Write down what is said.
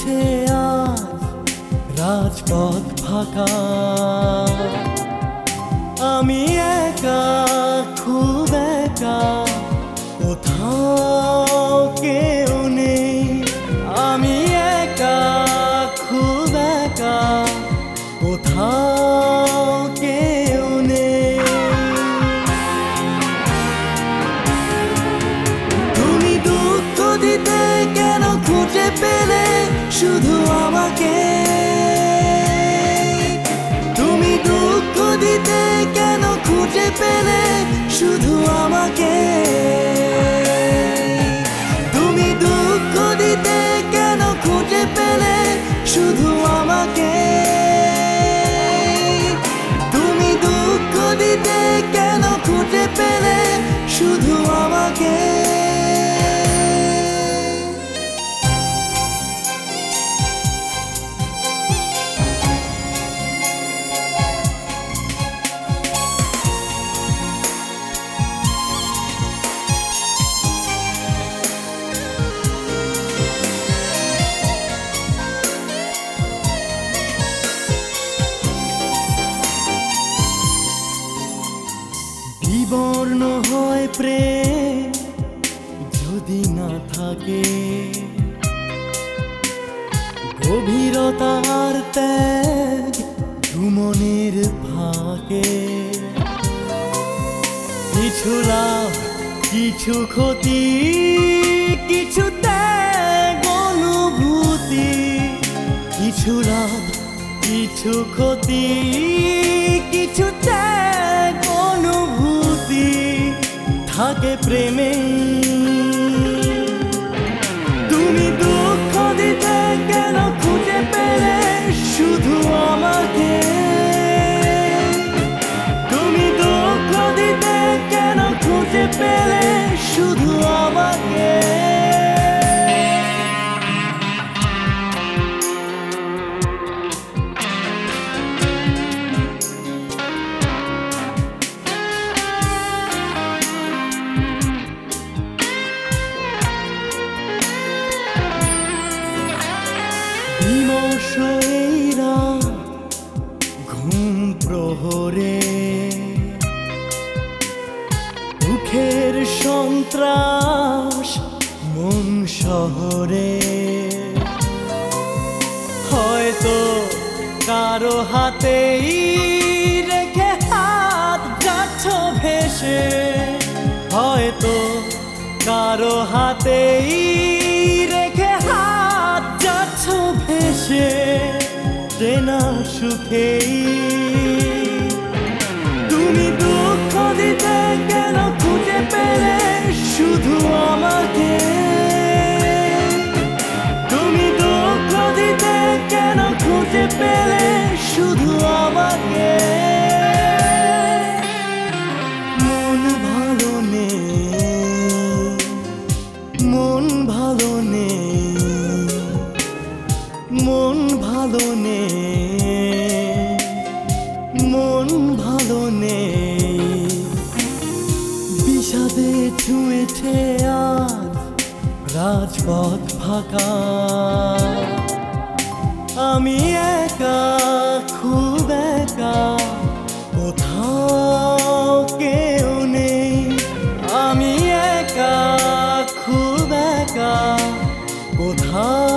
ছুঁয়েছে আজ রাজপথ ফাঁকা। আমি একা, খুব একা, কোথাও কেউ নেই। আমি একা, খুব একা, কোথাও কেউ নেই। তুমি দুঃখ দিতে কেন খুঁজে পেলে শুধু আমাকে? তুমি দুঃখ দিতে কেন খুঁজে পেলে শুধু আমাকে? তুমি দুঃখ দিতে কেন খুঁজে পেলে শুধু আমাকে? তুমি দুঃখ দিতে কেন খুঁজে পেলে শুধু আমাকে? বিবর্ণ হয় প্রেম যদি না থাকে, গভীরতার ত্যাগ মনের ফাঁকে। কিছু লাভ, কিছু ক্ষতি, কিছু ত্যাগ অনুভূতি। কিছু লাভ, কিছু ক্ষতি, কিছু ত্যাগ অনুভূতি থাকে প্রেমে। তুমি দুঃখ দিতে কেন খুঁজে পেলে শুধু আমাকে? তুমি দুঃখ দিতে কেন খুঁজে পেলে শুধু আমাকে? বিমর্ষ এই রাত ঘুম প্রহরে, দুঃখের সন্ত্রাস মন শহরে। হয়তো কারো হাতেই রেখে হাত যাচ্ছ ভেসে। হয়তো কারো হাতেই রেখে হাত যাচ্ছ ভেসে চেনা সুখেই। তুমি দুঃখ দিতে কেন খুঁজে পেলে শুধু আমাকে? তুমি দুঃখ দিতে কেন খুঁজে পেলে শুধু আমাকে? মন ভালো নেই, মন ভালো নেই, মন ভালো নেই, মন ভালো নেই। বিষাদে ছুঁয়েছে আজ রাজপথ ফাঁকা। আমি একা, খুব একা, কোথাও কেউ নেই। আমি একা, খুব একা, কোথাও